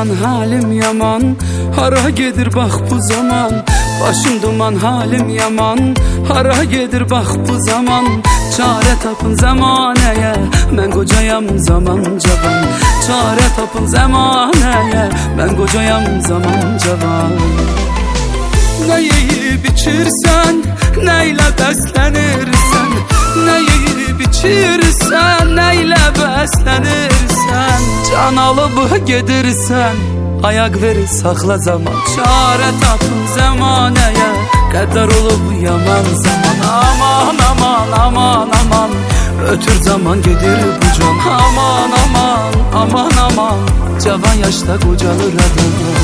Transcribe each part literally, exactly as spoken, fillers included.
duman halim yaman, hara gedir bak bu zaman. Başım duman halim yaman, hara gedir bak bu zaman. Çare tapın zamaneye, ben kocayam zaman cavan. Çare tapın zamaneye, ben kocayam zaman cavan. Ne yiyip içirsen, neyle beslenirsen. Ne yiyip içirsen, neyle beslenirsen. Can alıp gedirsen, ayak verir sakla zaman. Çare tapın zamaneye, kadar olup yaman zaman. Aman aman aman aman, ötür zaman gedir bu can. Aman aman aman aman, cavan yaşta kocalır adam.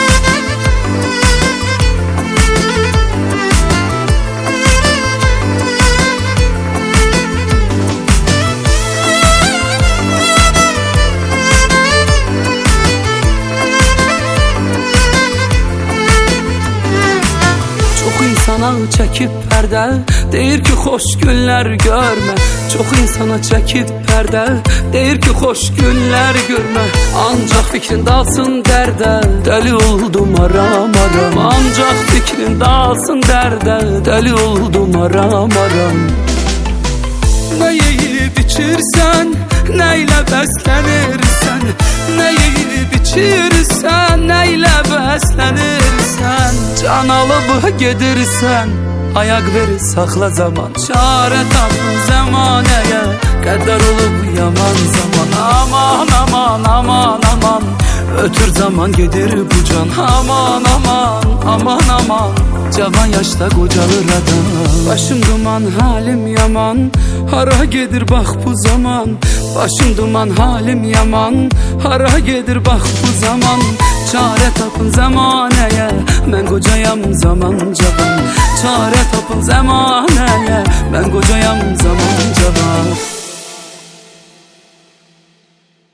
İnsana çekip perde, deyir ki hoş günler görme. Çok insana çekip perde, deyir ki hoş günler görme. Ancak fikrin dalsın derde, deli oldum aram aram. Ancak fikrin dalsın derde, deli oldum aram aram. Ne yiyip içirsen, neyle beslenirsen. Ne yiyip içirsen, neyle beslenirsen. Can alıp gedirsen, ayak verir sakla zaman. Çare tapın zamaneye, kadar olup yaman zaman. Aman aman aman aman, ötür zaman gedir bu can. Aman aman aman aman, cavan yaşta kocalır adam. Başım duman halim yaman, hara gedir bak bu zaman. Başım duman halim yaman, hara gedir bak bu zaman. Çare tapın zamaneye, ben kocayam zaman cavan. Çare tapın zamaneye,